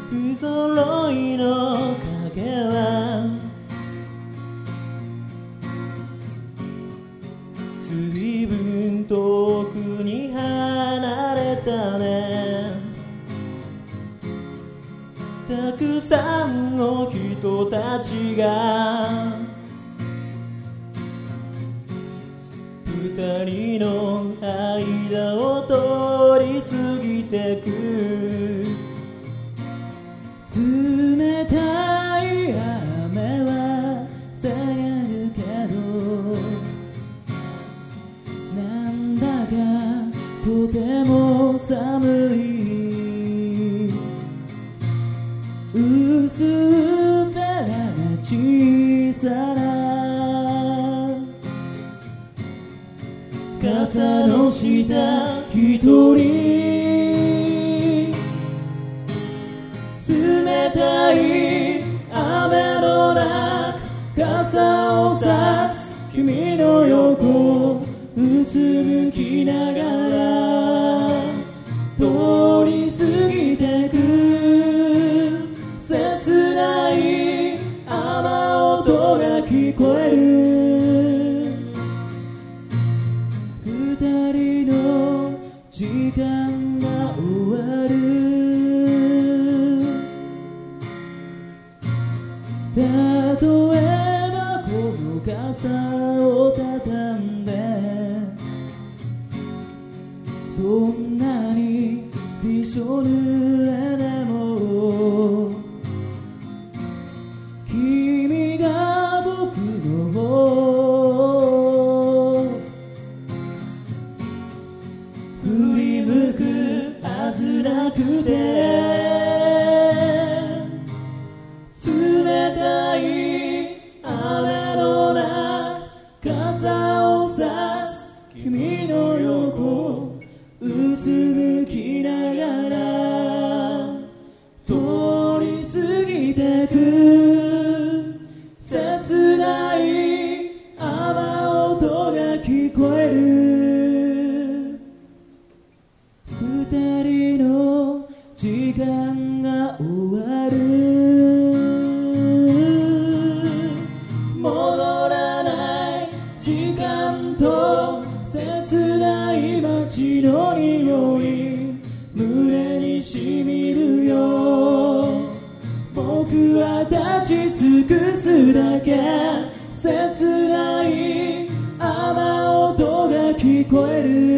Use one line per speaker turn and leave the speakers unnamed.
不揃いの影は随分遠くに離れたね。たくさんの人たちが二人の間を通り過ぎてく。冷たい雨は下がるけど、なんだかとても寒い。薄っぺらな小さな傘の下一人、冷たい雨の中傘を差す君の横うつむきながら通り過ぎてく。切ない雨音が聞こえる。二人の時間が終わる。例えばこの傘を畳んで、どんなにびしょ濡れでも君が僕の方振り向くはずなくて、冷たい雨の中傘を差す君の横うつむきながら通り過ぎてく。切ない雨音が聞こえる。二人の時間が終わる。戻らない時間と切ない街の匂い胸にしみるよ。僕は立ち尽くすだけ。切ない雨音が聞こえる。